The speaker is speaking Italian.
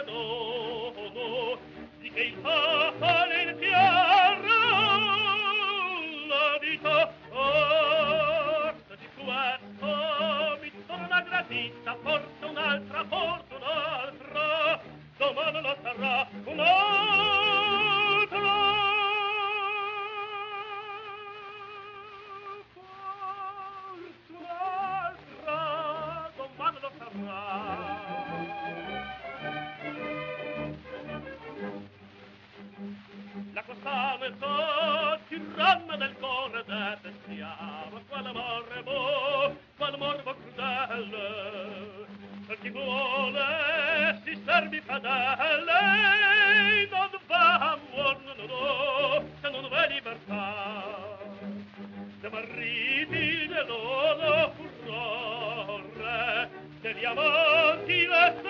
perdono di che il fatale in tierra la vita forza di questo mi torna gratita forse un'altra domani lo sarà un'altra forse un'altra domani lo sarà. La costana e so tiranna del cuore de pensiamo quale morbo crudele per chi vuole si servi fedele non va no se non va libertà de marriti de loro furore degli amanti le